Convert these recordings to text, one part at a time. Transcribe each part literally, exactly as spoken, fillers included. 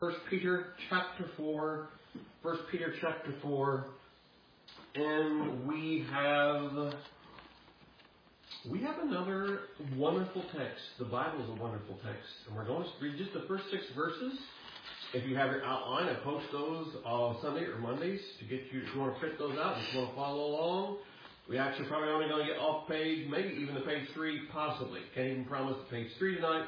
First Peter chapter four. First Peter chapter four. And we have we have another wonderful text. The Bible is a wonderful text. And we're going to read just the first six verses. If you have your outline, I post those on Sunday or Mondays to get you, if you want to print those out, if you want to follow along. We actually probably only going to get off page, maybe even to page three, possibly. Can't even promise to page three tonight.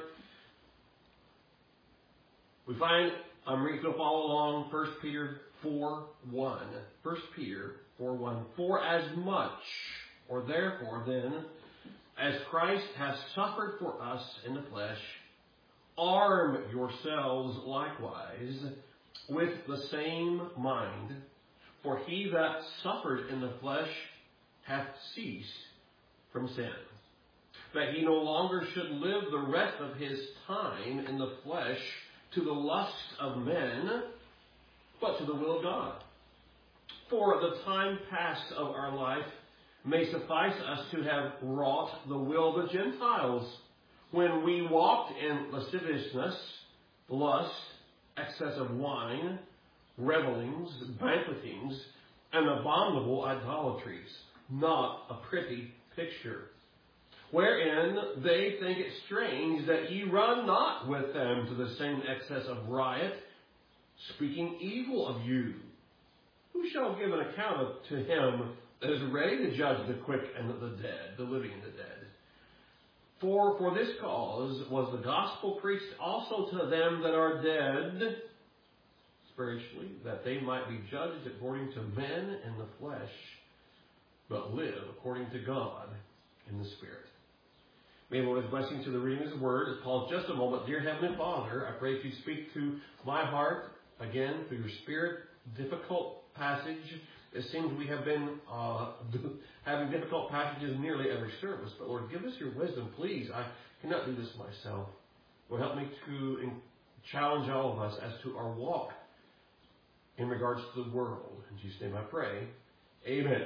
We find, I'm reading to follow along, First Peter four one. First Peter four one. For as much, or therefore then, as Christ has suffered for us in the flesh, arm yourselves likewise with the same mind. For he that suffered in the flesh hath ceased from sin, that he no longer should live the rest of his time in the flesh to the lusts of men, but to the will of God. For the time past of our life may suffice us to have wrought the will of the Gentiles, when we walked in lasciviousness, lust, excess of wine, revellings, banquetings, and abominable idolatries, not a pretty picture, wherein they think it strange that ye run not with them to the same excess of riot, speaking evil of you. Who shall give an account of, to him that is ready to judge the quick and the dead, the living and the dead? For for this cause was the gospel preached also to them that are dead spiritually, that they might be judged according to men in the flesh, but live according to God in the Spirit. May the Lord's blessing to the reading of His Word. As Paul, just a moment. Dear Heavenly Father, I pray that you speak to my heart again through your Spirit. Difficult passage. It seems we have been uh, having difficult passages nearly every service. But Lord, give us your wisdom, please. I cannot do this myself. Lord, help me to challenge all of us as to our walk in regards to the world. In Jesus' name I pray. Amen.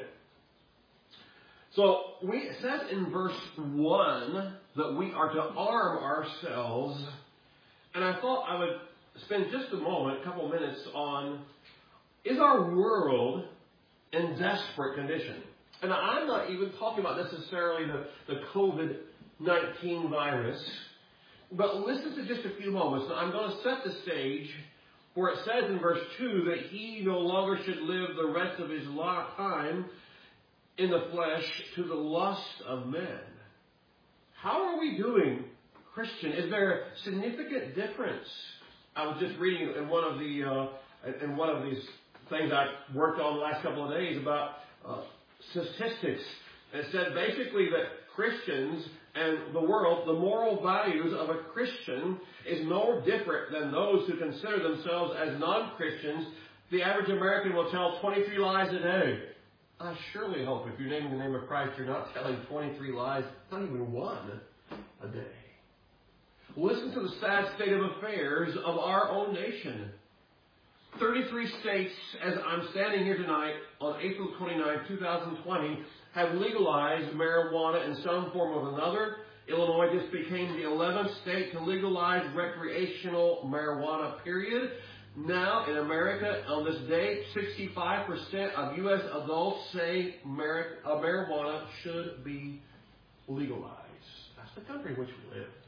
So we, it says in verse one that we are to arm ourselves. And I thought I would spend just a moment, a couple of minutes on, is our world in desperate condition? And I'm not even talking about necessarily the, the COVID nineteen virus. But listen to just a few moments. Now, I'm going to set the stage where it says in verse two that he no longer should live the rest of his time in the flesh to the lust of men. How are we doing, Christian? Is there a significant difference? I was just reading in one of the uh, in one of these things I worked on the last couple of days about uh, statistics. It said basically that Christians and the world, the moral values of a Christian is no different than those who consider themselves as non-Christians. The average American will tell twenty-three lies a day. I surely hope if you're naming the name of Christ, you're not telling twenty-three lies, not even one a day. Listen to the sad state of affairs of our own nation. thirty-three states, as I'm standing here tonight on April twenty-ninth, twenty twenty, have legalized marijuana in some form or another. Illinois just became the eleventh state to legalize recreational marijuana, period. Now, in America, on this day, sixty-five percent of U S adults say mar- uh, marijuana should be legalized. That's the country in which we live.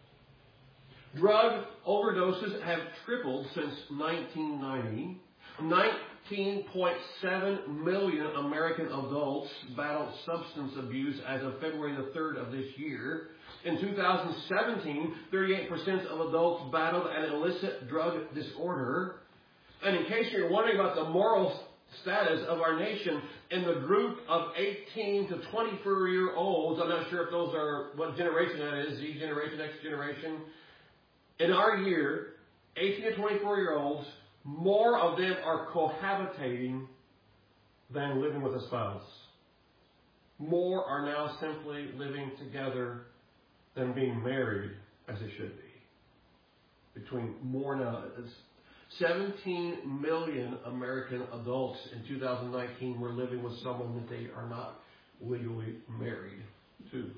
Drug overdoses have tripled since nineteen ninety. nineteen point seven million American adults battled substance abuse as of February the third of this year. In two thousand seventeen, thirty-eight percent of adults battled an illicit drug disorder. And in case you're wondering about the moral status of our nation, in the group of eighteen to twenty-four year olds, I'm not sure if those are what generation that is, Z generation, X generation. In our year, eighteen to twenty-four year olds, more of them are cohabitating than living with a spouse. More are now simply living together than being married as they should be. Between more now, it's seventeen million American adults in two thousand nineteen were living with someone that they are not legally married to.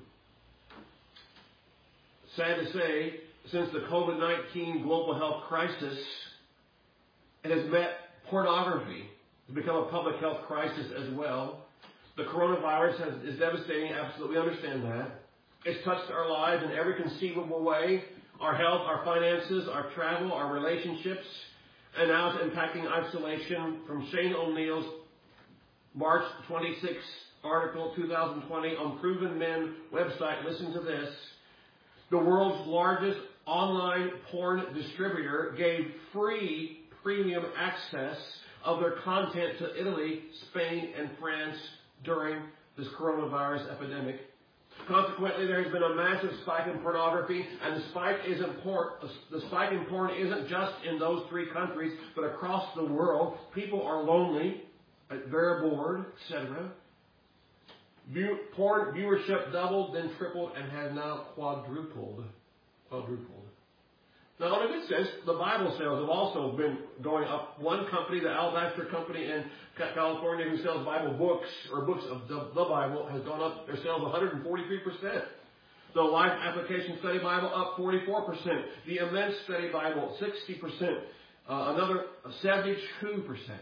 Sad to say, since the COVID nineteen global health crisis, It has met pornography. It's become a public health crisis as well. The coronavirus has, is devastating, absolutely, we understand that. It's touched our lives in every conceivable way. Our health, our finances, our travel, our relationships. And now it's impacting isolation. From Shane O'Neill's March twenty-sixth article, two thousand twenty, on Proven Men website. Listen to this. The world's largest online porn distributor gave free premium access of their content to Italy, Spain, and France during this coronavirus epidemic. Consequently, there has been a massive spike in pornography, and the spike isn't por- the spike in porn isn't just in those three countries, but across the world. People are lonely, very bored, et cetera. View, porn viewership doubled, then tripled, and has now quadrupled. Quadrupled. Now, in a good sense, the Bible sales have also been going up. One company, the Alabaster Company in California, who sells Bible books, or books of the, the Bible, has gone up their sales one hundred forty-three percent. The Life Application Study Bible up forty-four percent. The Immense Study Bible, sixty percent. Uh, another seventy-two percent.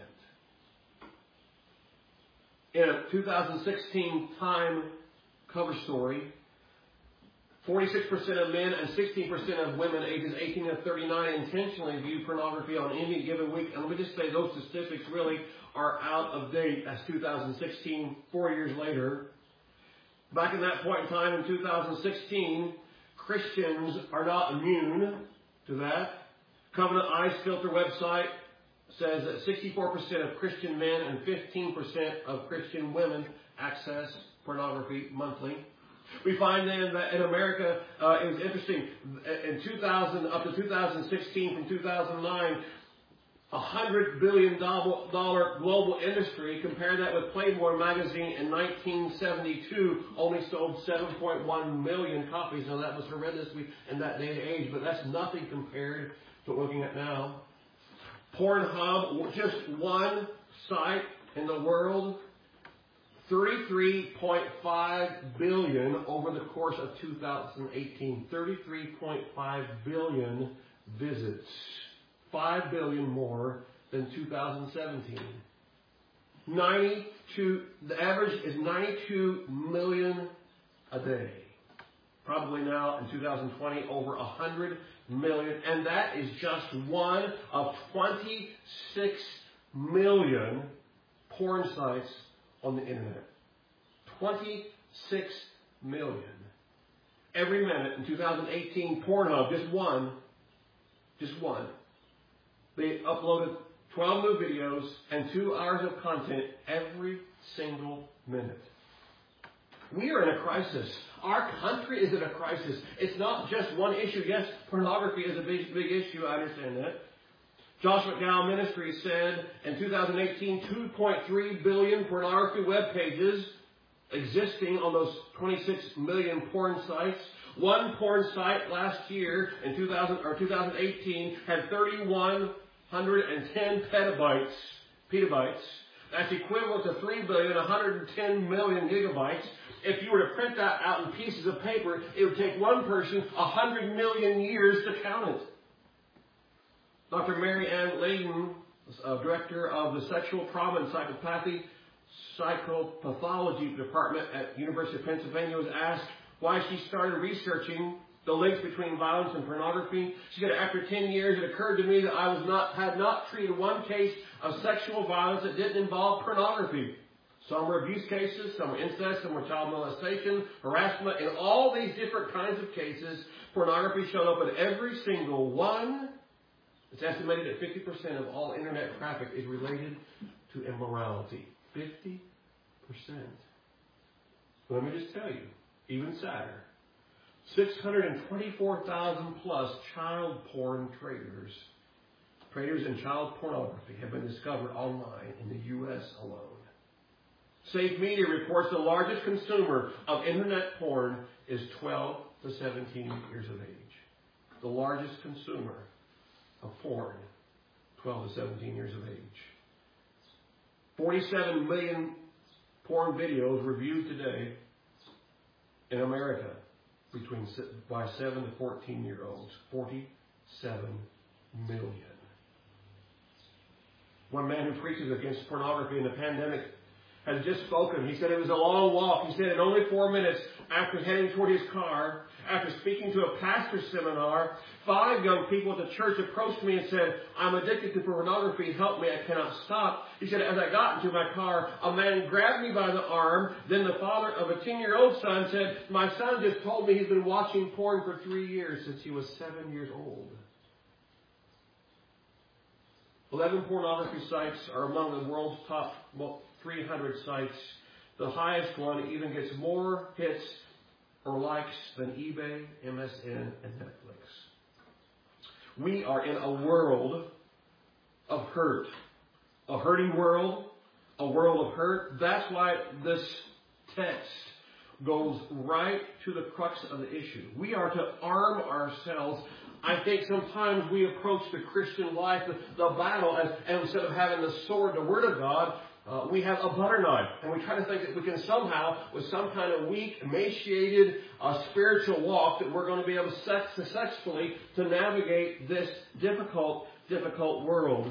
In a two thousand sixteen Time cover story, forty-six percent of men and sixteen percent of women ages eighteen to thirty-nine intentionally view pornography on any given week. And let me just say those statistics really are out of date as two thousand sixteen, four years later. Back in that point in time in two thousand sixteen, Christians are not immune to that. Covenant Eyes Filter website says that sixty-four percent of Christian men and fifteen percent of Christian women access pornography monthly. We find then that in America, uh, it was interesting, in two thousand, up to two thousand sixteen, from two thousand nine, a one hundred billion dollars global industry. Compare that with Playboy magazine in nineteen seventy-two, only sold seven point one million copies. Now that was horrendous in that day and age, but that's nothing compared to what we're looking at now. Pornhub, just one site in the world, thirty-three point five billion over the course of two thousand eighteen. thirty-three point five billion visits. five billion more than two thousand seventeen. ninety-two, the average is ninety-two million a day. Probably now in two thousand twenty over one hundred million. And that is just one of twenty-six million porn sites on the internet. twenty-six million. Every minute in two thousand eighteen, Pornhub, just one, just one, they uploaded twelve new videos and two hours of content every single minute. We are in a crisis. Our country is in a crisis. It's not just one issue. Yes, pornography is a big, big issue. I understand that. Josh McDowell Ministries said in two thousand eighteen, two point three billion pornography web pages existing on those twenty-six million porn sites. One porn site last year in two thousand or two thousand eighteen had three thousand one hundred ten petabytes, petabytes. That's equivalent to three billion one hundred ten million gigabytes. If you were to print that out in pieces of paper, it would take one person one hundred million years to count it. Doctor Mary Ann Layden, uh, director of the Sexual Trauma and Psychopathy Psychopathology Department at University of Pennsylvania, was asked why she started researching the links between violence and pornography. She said, after ten years, it occurred to me that I was not had not treated one case of sexual violence that didn't involve pornography. Some were abuse cases, some were incest, some were child molestation, harassment. In all these different kinds of cases, pornography showed up in every single one. It's estimated that fifty percent of all internet traffic is related to immorality. fifty percent. Let me just tell you, even sadder, six hundred twenty-four thousand plus child porn traders, traders in child pornography have been discovered online in the U S alone. Safe Media reports the largest consumer of internet porn is twelve to seventeen years of age. The largest consumer of porn, twelve to seventeen years of age. forty-seven million porn videos reviewed today in America between by seven to fourteen year olds. forty-seven million. One man who preaches against pornography in the pandemic has just spoken. He said it was a long walk. He said in only four minutes after heading toward his car, after speaking to a pastor's seminar, five young people at the church approached me and said, I'm addicted to pornography. Help me. I cannot stop. He said, as I got into my car, a man grabbed me by the arm. Then the father of a ten-year-old son said, my son just told me he's been watching porn for three years since he was seven years old. Eleven pornography sites are among the world's top three hundred sites. The highest one even gets more hits or likes than eBay, M S N, and Netflix. We are in a world of hurt. A hurting world, a world of hurt. That's why this text goes right to the crux of the issue. We are to arm ourselves. I think sometimes we approach the Christian life, the, the battle, and, and instead of having the sword, the Word of God, uh, we have a butter knife. And we try to think that we can somehow, with some kind of weak, emaciated uh, spiritual walk, that we're going to be able to successfully to navigate this difficult, difficult world.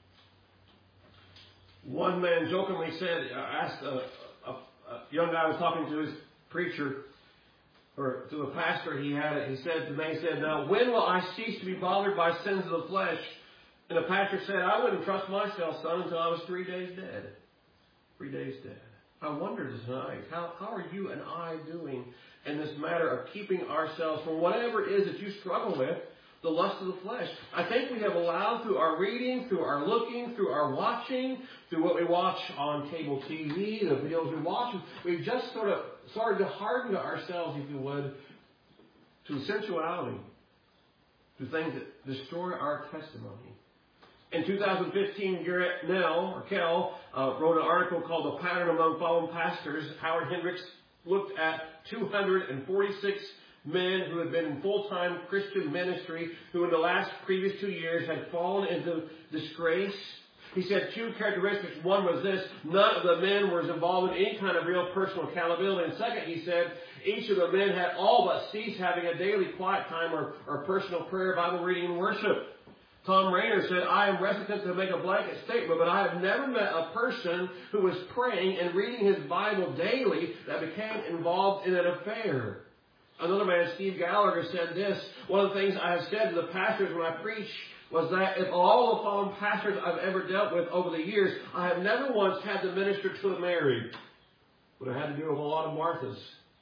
One man jokingly said, uh, asked a, a, a young guy was talking to his preacher, or to a pastor he had it. He said, the man said, now when will I cease to be bothered by sins of the flesh? And the pastor said, I wouldn't trust myself, son, until I was three days dead. Three days dead. I wonder tonight, how, how are you and I doing in this matter of keeping ourselves from whatever it is that you struggle with, the lust of the flesh? I think we have allowed through our reading, through our looking, through our watching, through what we watch on cable T V, the videos we watch, we've just sort of started to harden ourselves, if you would, to sensuality, to things that destroy our testimony. In two thousand fifteen, Garrett Nell, or Kell, uh, wrote an article called The Pattern Among Fallen Pastors. Howard Hendricks looked at two hundred forty-six men who had been in full-time Christian ministry who in the last previous two years had fallen into disgrace. He said two characteristics. One was this: none of the men were involved in any kind of real personal accountability. And second, he said, each of the men had all but ceased having a daily quiet time or, or personal prayer, Bible reading, and worship. Tom Rainer said, I am reticent to make a blanket statement, but I have never met a person who was praying and reading his Bible daily that became involved in an affair. Another man, Steve Gallagher, said this: one of the things I have said to the pastors when I preach was that if all the fallen pastors I've ever dealt with over the years, I have never once had to minister to a married, but I had to do with a lot of Marthas.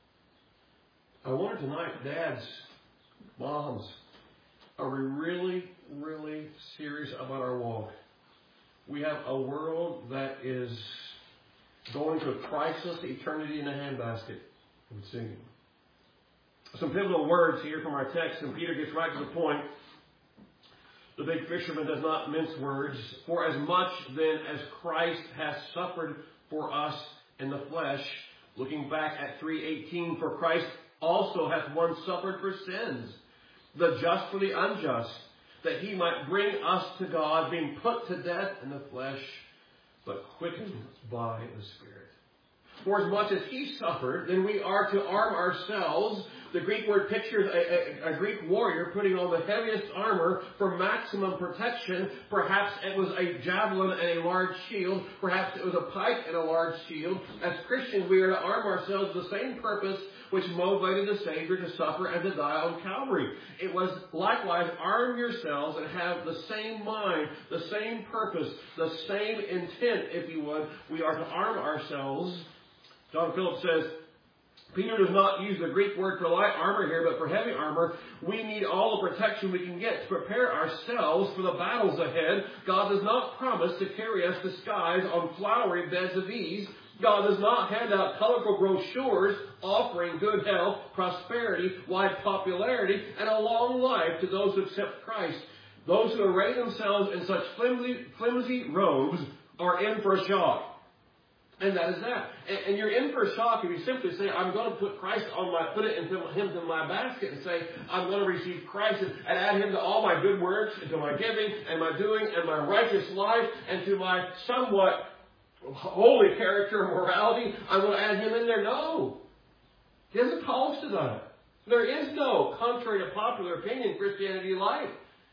I wonder tonight, dads, moms, are we really, really serious about our walk? We have a world that is going to a priceless eternity in a handbasket, it would seem. Some pivotal words here from our text, and Peter gets right to the point. The big fisherman does not mince words. For as much then as Christ has suffered for us in the flesh, looking back at three eighteen, for Christ also hath once suffered for sins, the just for the unjust, that he might bring us to God, being put to death in the flesh, but quickened by the Spirit. For as much as he suffered, then we are to arm ourselves. The Greek word pictures a, a, a Greek warrior putting on the heaviest armor for maximum protection. Perhaps it was a javelin and a large shield. Perhaps it was a pike and a large shield. As Christians, we are to arm ourselves with the same purpose which motivated the Savior to suffer and to die on Calvary. It was likewise, arm yourselves and have the same mind, the same purpose, the same intent, if you would. We are to arm ourselves. John Phillips says, Peter does not use the Greek word for light armor here, but for heavy armor. We need all the protection we can get to prepare ourselves for the battles ahead. God does not promise to carry us to skies on flowery beds of ease. God does not hand out colorful brochures offering good health, prosperity, wide popularity, and a long life to those who accept Christ. Those who array themselves in such flimsy, flimsy robes are in for a shock. And that is that. And, and you're in for a shock if you simply say, I'm going to put Christ on my, put it into him in my basket and say, I'm going to receive Christ and, and add him to all my good works and to my giving and my doing and my righteous life and to my somewhat holy character and morality. I'm going to add him in there. No. He doesn't call us to that. There is no, contrary to popular opinion, Christianity life.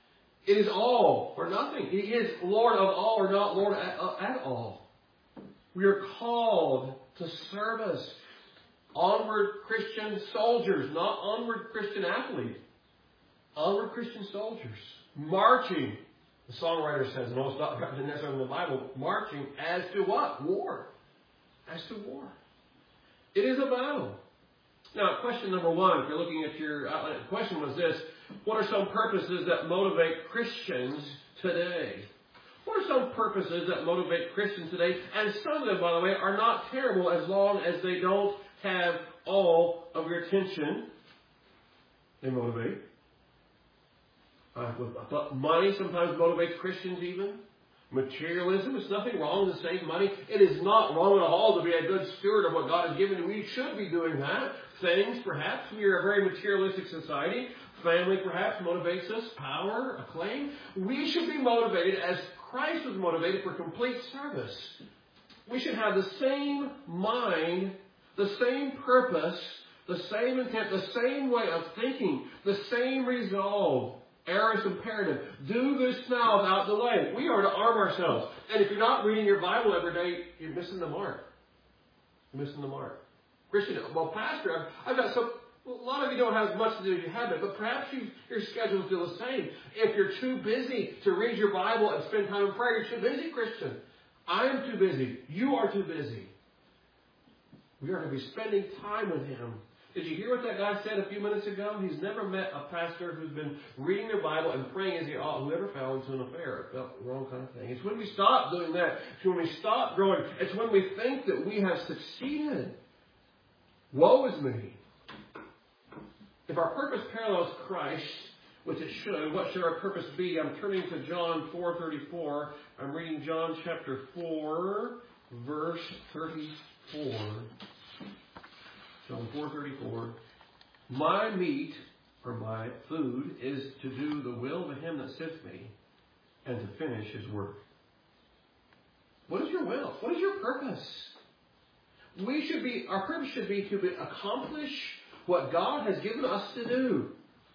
It is all or nothing. He is Lord of all or not Lord at, uh, at all. We are called to service. Onward Christian soldiers, not onward Christian athletes. Onward Christian soldiers. Marching. The songwriter says, no, it's not necessarily in the Bible, marching as to what? War. As to war. It is a battle. Now, question number one, if you're looking at your outline, the question was this: what are some purposes that motivate Christians today? What are some purposes that motivate Christians today? And some of them, by the way, are not terrible as long as they don't have all of your attention. They motivate. Uh, but money sometimes motivates Christians even. Materialism, there's nothing wrong with saving money. It is not wrong at all to be a good steward of what God has given you. We should be doing that. Things, perhaps. We are a very materialistic society. Family, perhaps, motivates us. Power, acclaim. We should be motivated as Christ was motivated for complete service. We should have the same mind, the same purpose, the same intent, the same way of thinking, the same resolve. Aorist imperative. Do this now without delay. We are to arm ourselves. And if you're not reading your Bible every day, you're missing the mark. You're missing the mark. Christian, well, Pastor, I've, I've got some, well, a lot of you don't have as much to do as you have it, but perhaps you, your schedule is still the same. If you're too busy to read your Bible and spend time in prayer, you're too busy, Christian. I am too busy. You are too busy. We are to be spending time with Him. Did you hear what that guy said a few minutes ago? He's never met a pastor who's been reading their Bible and praying as he ought, who ever fell into an affair. It felt the wrong kind of thing. It's when we stop doing that. It's when we stop growing. It's when we think that we have succeeded. Woe is me. If our purpose parallels Christ, which it should, what should our purpose be? I'm turning to John four thirty-four. I'm reading John chapter four, verse thirty-four. John four thirty-four. My meat, or my food, is to do the will of Him that sent me and to finish His work. What is your will? What is your purpose? We should be, our purpose should be to be, accomplish what God has given us to do.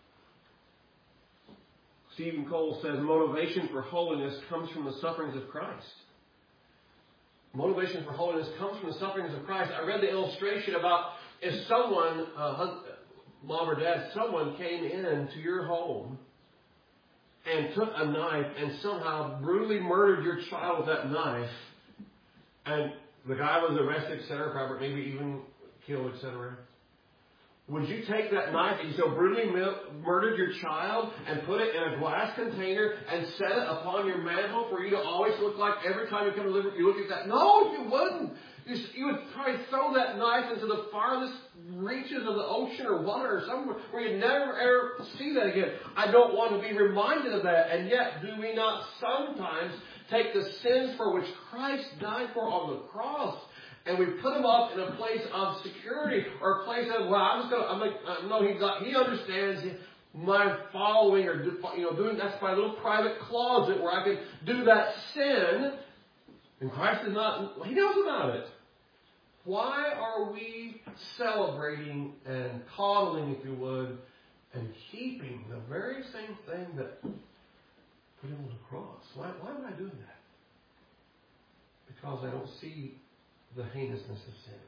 Stephen Cole says motivation for holiness comes from the sufferings of Christ. Motivation for holiness comes from the sufferings of Christ. I read the illustration about if someone, uh, mom or dad, someone came into your home and took a knife and somehow brutally murdered your child with that knife, and the guy was arrested, et cetera, probably maybe even killed, et cetera. Would you take that knife that you so brutally murdered your child and put it in a glass container and set it upon your mantle for you to always look like every time you come to live, you look at that? No, you wouldn't. You, you would probably throw that knife into the farthest reaches of the ocean or water or somewhere where you'd never ever see that again. I don't want to be reminded of that. And yet, do we not sometimes take the sins for which Christ died for on the cross and we put him up in a place of security or a place of, well, I'm just going to, I'm like, uh, no, he, got, he understands my following or, you know, doing, that's my little private closet where I can do that sin. And Christ is not, he knows about it. Why are we celebrating and coddling, if you would, and keeping the very same thing that put him on the cross? Why, why am I doing that? Because I don't see the heinousness of sin.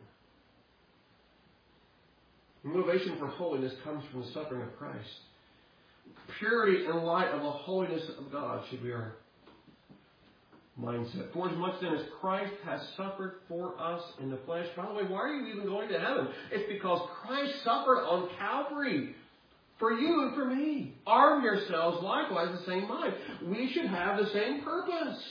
Motivation for holiness comes from the suffering of Christ. Purity in light of the holiness of God should be our mindset. For as much then as Christ has suffered for us in the flesh. By the way, why are you even going to heaven? It's because Christ suffered on Calvary for you and for me. Arm yourselves likewise the same mind. We should have the same purpose.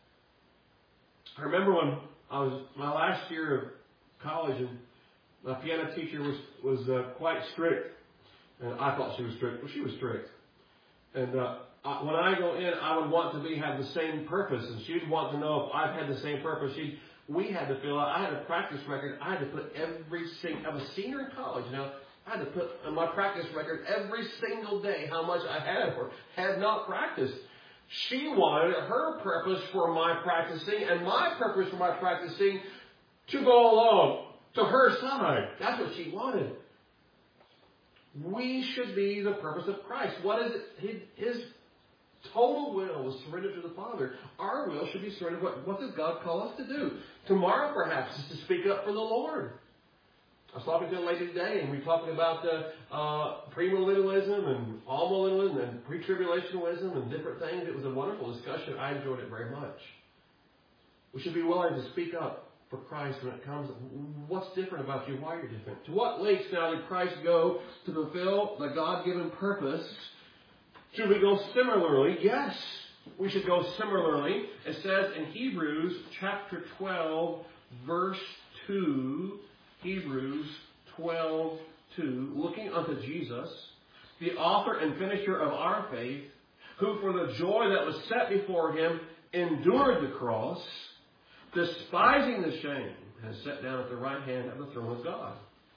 I remember when I was my last year of college, and my piano teacher was was uh, quite strict, and I thought she was strict. Well, she was strict, and uh, I, when I go in, I would want to be have the same purpose, and she'd want to know if I've had the same purpose. She we had to fill out. I had a practice record. I had to put every single. I was a senior in college now. I had to put on my practice record every single day how much I had or had not practiced. She wanted her purpose for my practicing and my purpose for my practicing to go along to her side. That's what she wanted. We should be the purpose of Christ. What is it? His total will was surrendered to the Father. Our will should be surrendered. What, what does God call us to do? Tomorrow, perhaps, is to speak up for the Lord. I was talking to a lady today, and we were talking about the uh, premillennialism and amillennialism and pre-tribulationism and different things. It was a wonderful discussion. I enjoyed it very much. We should be willing to speak up for Christ when it comes. What's different about you? Why you're different? To what lengths now did Christ go to fulfill the God-given purpose? Should we go similarly? Yes, we should go similarly. It says in Hebrews chapter twelve, verse two, Hebrews twelve, two, looking unto Jesus, the author and finisher of our faith, who for the joy that was set before him endured the cross, despising the shame, has sat down at the right hand of the throne of God.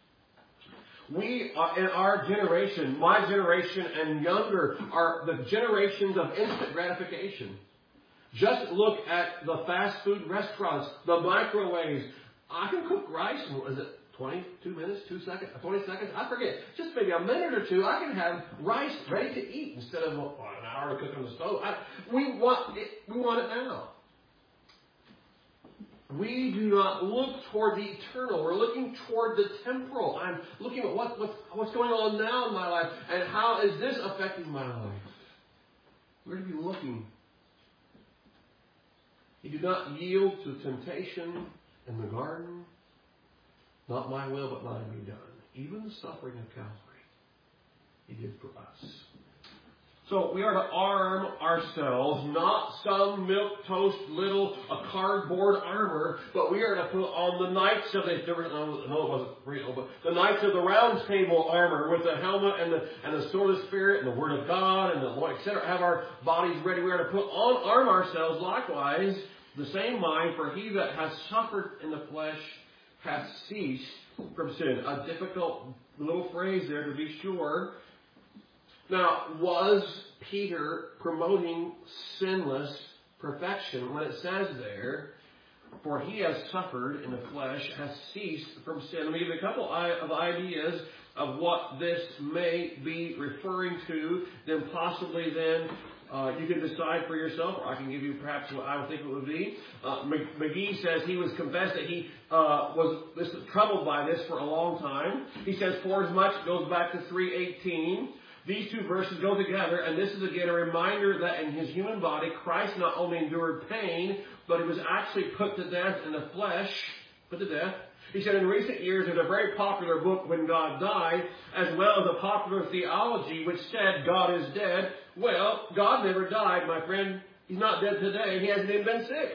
We are, in our generation, my generation and younger, are the generations of instant gratification. Just look at the fast food restaurants, the microwaves. I can cook rice in, is it twenty-two minutes, two seconds, twenty seconds? I forget. Just maybe a minute or two, I can have rice ready to eat instead of well, an hour to cook on the stove. I, we want it, we want it now. We do not look toward the eternal. We're looking toward the temporal. I'm looking at what, what, what's going on now in my life and how is this affecting my life. We're to be looking. He did not yield to temptation in the garden. Not my will, but thine be done. Even the suffering of Calvary, he did for us. So we are to arm ourselves, not some milquetoast little a cardboard armor, but we are to put on the knights of the, no, it wasn't real, but the knights of the round table armor with the helmet and the, and the sword of the Spirit and the Word of God and the Lord, et cetera. Have our bodies ready. We are to put on, arm ourselves likewise, the same mind, for he that has suffered in the flesh hath ceased from sin. A difficult little phrase there to be sure. Now, was Peter promoting sinless perfection when it says there, for he has suffered in the flesh, has ceased from sin? Let me give you a couple of ideas of what this may be referring to. Then possibly then uh, you can decide for yourself, or I can give you perhaps what I would think it would be. Uh, McGee says he was confessed that he uh, was this, troubled by this for a long time. He says, for as much, goes back to three eighteen. These two verses go together, and this is again a reminder that in his human body, Christ not only endured pain, but he was actually put to death in the flesh, put to death. He said in recent years there's a very popular book, When God Died, as well as a popular theology which said God is dead. Well, God never died, my friend. He's not dead today. He hasn't even been sick.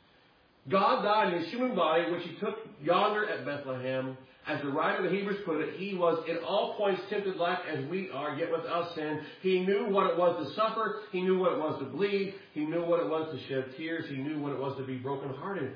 God died in his human body, which he took yonder at Bethlehem. As the writer of the Hebrews put it, he was in all points tempted like as we are, yet without sin. He knew what it was to suffer. He knew what it was to bleed. He knew what it was to shed tears. He knew what it was to be brokenhearted.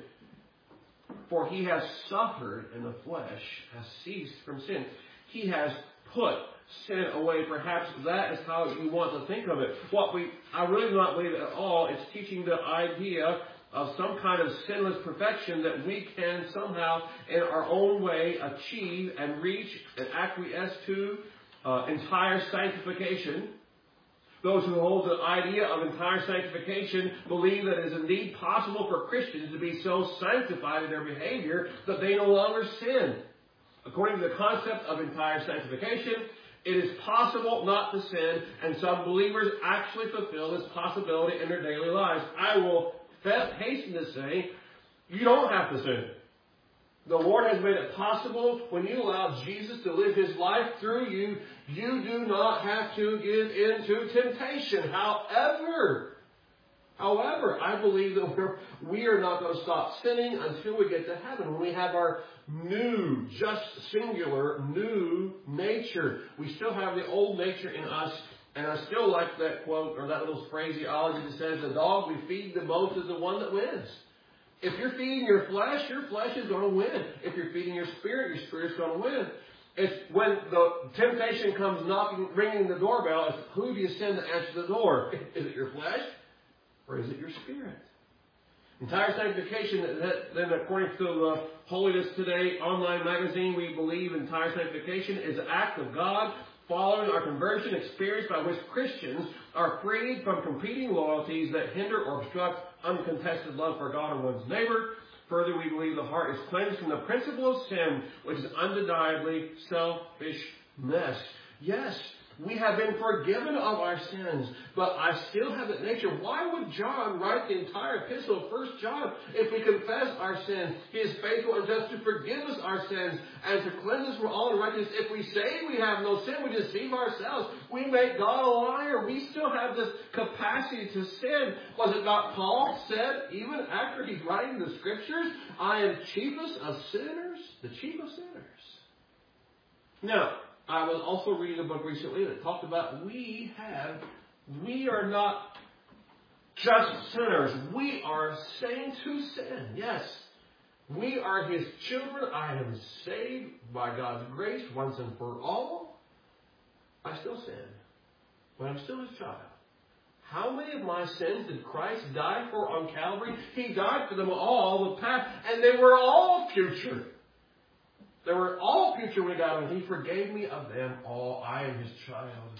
For he has suffered in the flesh, has ceased from sin. He has put sin away. Perhaps that is how you want to think of it. What we, I really do not believe it at all. It's teaching the idea of some kind of sinless perfection that we can somehow, in our own way, achieve and reach and acquiesce to uh, entire sanctification. Those who hold the idea of entire sanctification believe that it is indeed possible for Christians to be so sanctified in their behavior that they no longer sin. According to the concept of entire sanctification, it is possible not to sin, and some believers actually fulfill this possibility in their daily lives. I will hasten to say, you don't have to sin. The Lord has made it possible when you allow Jesus to live his life through you. You do not have to give in to temptation. However, however, I believe that we're, we are not going to stop sinning until we get to heaven. When we have our new, just singular, new nature. We still have the old nature in us. And I still like that quote, or that little phraseology that says, the dog we feed the most is the one that wins. If you're feeding your flesh, your flesh is going to win. If you're feeding your spirit, your spirit is going to win. It's when the temptation comes knocking, ringing the doorbell, it's who do you send to answer the door? Is it your flesh or is it your spirit? Entire sanctification, then according to the Holiness Today online magazine, we believe entire sanctification is an act of God following our conversion experience by which Christians are freed from competing loyalties that hinder or obstruct uncontested love for God and one's neighbor. Further, we believe the heart is cleansed from the principle of sin, which is undeniably selfishness. Yes, we have been forgiven of our sins, but I still have that nature. Why would John write the entire epistle of First John? If we confess our sins, He is faithful and just to forgive us our sins and to cleanse us from all unrighteousness. If we say we have no sin, we deceive ourselves. We make God a liar. We still have this capacity to sin. Was it not Paul said, even after he's writing the Scriptures, I am chiefest of sinners, the chief of sinners? Now, I was also reading a book recently that talked about we have, we are not just sinners. We are saints who sin. Yes. We are His children. I am saved by God's grace once and for all. I still sin. But I'm still His child. How many of my sins did Christ die for on Calvary? He died for them all, the past, and they were all future. They were all future when He died, and He forgave me of them all. I am His child.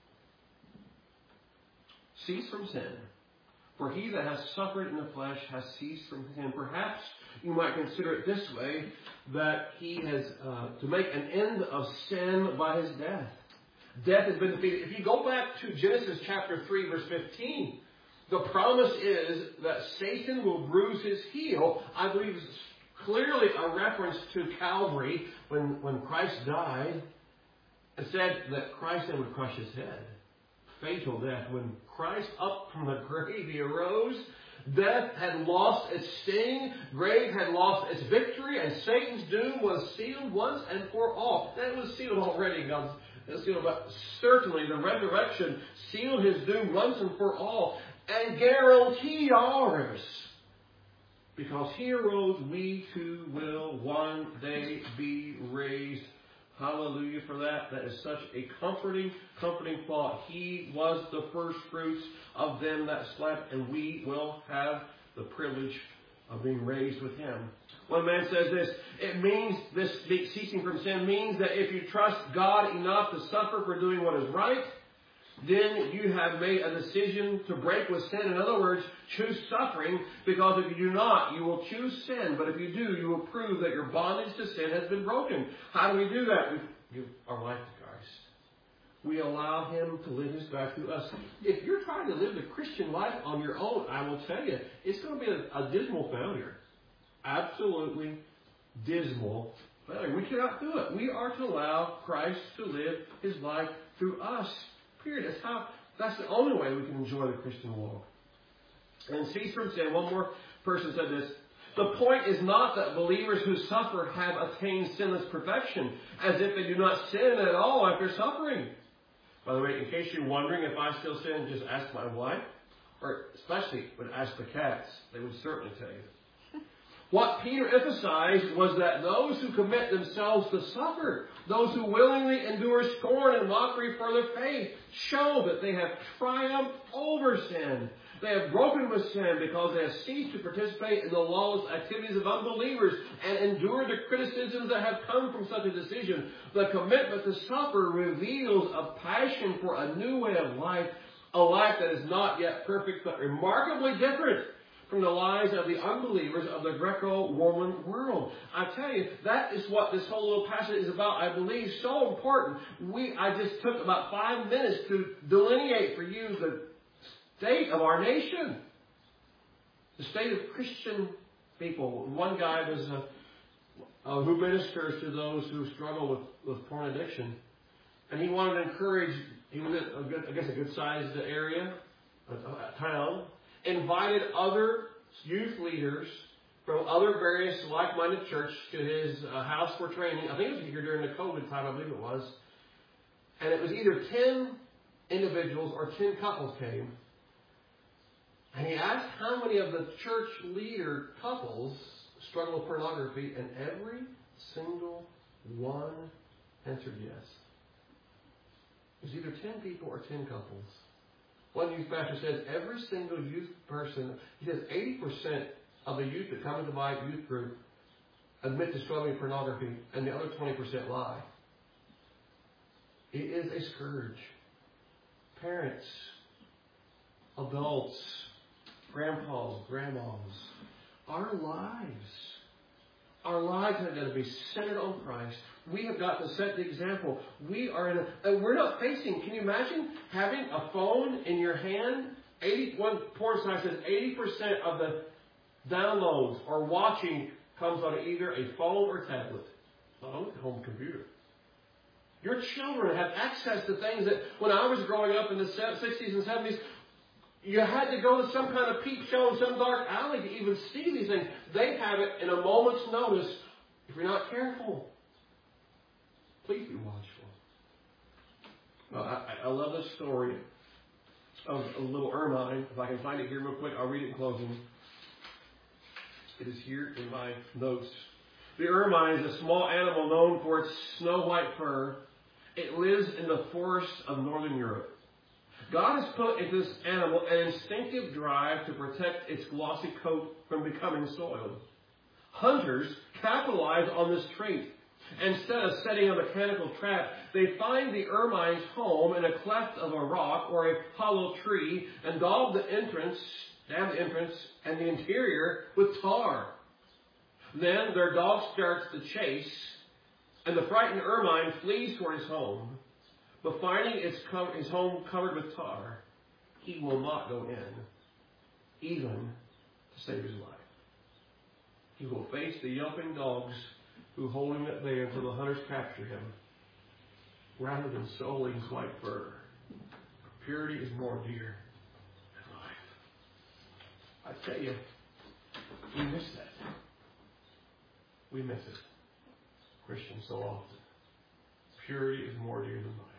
Cease from sin. For he that has suffered in the flesh has ceased from sin. Perhaps you might consider it this way, that He has, uh, to make an end of sin by His death. Death has been defeated. If you go back to Genesis chapter three, verse fifteen, the promise is that Satan will bruise his heel. I believe it's clearly a reference to Calvary when, when Christ died. It said that Christ then would crush his head. Fatal death. When Christ up from the grave, He arose. Death had lost its sting. Grave had lost its victory. And Satan's doom was sealed once and for all. That was sealed already, God's sealed, but certainly the resurrection sealed his doom once and for all. And guarantee ours. Because He arose, we too will one day be raised. Hallelujah for that. That is such a comforting, comforting thought. He was the first fruits of them that slept, and we will have the privilege of being raised with Him. One man says this, it means, this ceasing from sin means that if you trust God enough to suffer for doing what is right, then you have made a decision to break with sin. In other words, choose suffering, because if you do not, you will choose sin. But if you do, you will prove that your bondage to sin has been broken. How do we do that? We give our life to Christ. We allow Him to live His life through us. If you're trying to live the Christian life on your own, I will tell you, it's going to be a, a dismal failure. Absolutely dismal failure. We cannot do it. We are to allow Christ to live His life through us. Period. That's how. That's the only way we can enjoy the Christian walk. And cease from sin. One more person said this. The point is not that believers who suffer have attained sinless perfection, as if they do not sin at all after suffering. By the way, in case you're wondering if I still sin, just ask my wife, or especially would ask the cats. They would certainly tell you. What Peter emphasized was that those who commit themselves to suffer, those who willingly endure scorn and mockery for their faith, show that they have triumphed over sin. They have broken with sin because they have ceased to participate in the lawless activities of unbelievers and endured the criticisms that have come from such a decision. The commitment to suffer reveals a passion for a new way of life, a life that is not yet perfect but remarkably different from the lives of the unbelievers of the Greco-Roman world. I tell you, that is what this whole little passage is about. I believe so important. We, I just took about five minutes to delineate for you the state of our nation, the state of Christian people. One guy was a, uh, who ministers to those who struggle with, with porn addiction, and he wanted to encourage. He was in a good, I guess, a good-sized area, a, a town. Invited other youth leaders from other various like-minded churches to his uh, house for training. I think it was here during the COVID time, I believe it was. And it was either ten individuals or ten couples came. And he asked how many of the church leader couples struggle with pornography, and every single one answered yes. It was either ten people or ten couples. One youth pastor said every single youth person, he says eighty percent of the youth that come into my youth group admit to struggling with pornography, and the other twenty percent lie. It is a scourge. Parents, adults, grandpas, grandmas, our lives, our lives have got to be centered on Christ. We have got to set the example. We are in a, and we're not facing, can you imagine having a phone in your hand? eighty, one porn site says eighty percent of the downloads or watching comes on either a phone or tablet, not on a home computer. Your children have access to things that when I was growing up in the sixties and seventies, you had to go to some kind of peep show in some dark alley to even see these things. They have it in a moment's notice if you're not careful. Please be watchful. Well, I, I love this story of a little ermine. If I can find it here real quick, I'll read it in closing. It is here in my notes. The ermine is a small animal known for its snow-white fur. It lives in the forests of northern Europe. God has put into this animal an instinctive drive to protect its glossy coat from becoming soiled. Hunters capitalize on this trait. Instead of setting a mechanical trap, they find the ermine's home in a cleft of a rock or a hollow tree and daub the entrance, dab the entrance and the interior with tar. Then their dog starts the chase, and the frightened ermine flees toward his home. But finding his, co- his home covered with tar, he will not go in, even to save his life. He will face the yelping dogs who hold him at bay until the hunters capture him, rather than soiling his white fur. Purity is more dear than life. I tell you, we miss that. We miss it. Christians so often. Purity is more dear than life.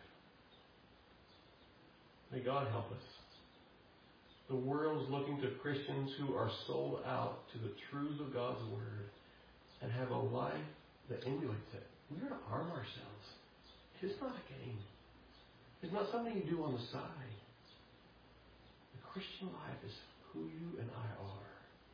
May God help us. The world is looking to Christians who are sold out to the truths of God's Word and have a life that emulates it. We are to arm ourselves. It's not a game. It's not something you do on the side. The Christian life is who you and I are.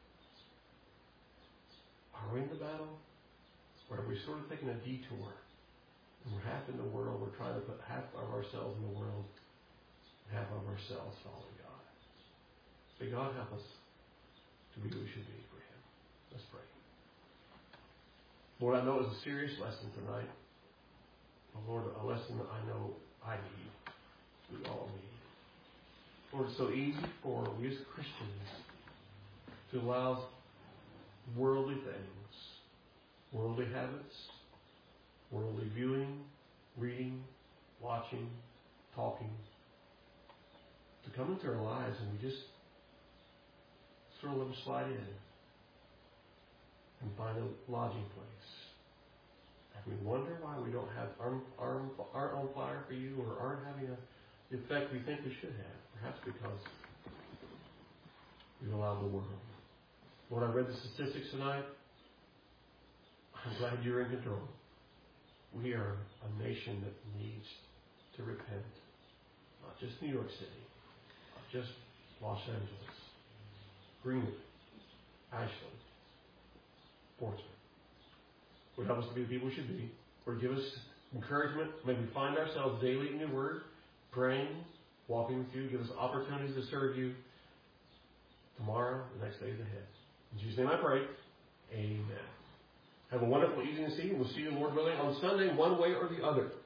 Are we in the battle? Or are we sort of taking a detour? And we're half in the world. We're trying to put half of ourselves in the world. Half of ourselves following God. May God help us to be who we should be for Him. Let's pray. Lord, I know it's a serious lesson tonight. Oh, Lord, a lesson that I know I need. We all need. Lord, it's so easy for we as Christians to allow worldly things, worldly habits, worldly viewing, reading, watching, talking, to come into our lives and we just sort of let them slide in and find a lodging place. And we wonder why we don't have our, our, our own fire for you or aren't having a, the effect we think we should have. Perhaps because we've allowed the world. Lord, I read the statistics tonight. I'm glad you're in control. We are a nation that needs to repent. Not just New York City. Just Los Angeles, Greenwood, Ashland, Portsmouth. Lord, help us to be the people we should be. Lord, give us encouragement. May we find ourselves daily in your word, praying, walking with you. Give us opportunities to serve you tomorrow, the next days ahead. In Jesus' name I pray. Amen. Have a wonderful evening this evening. We'll see you, Lord willing, on Sunday, one way or the other.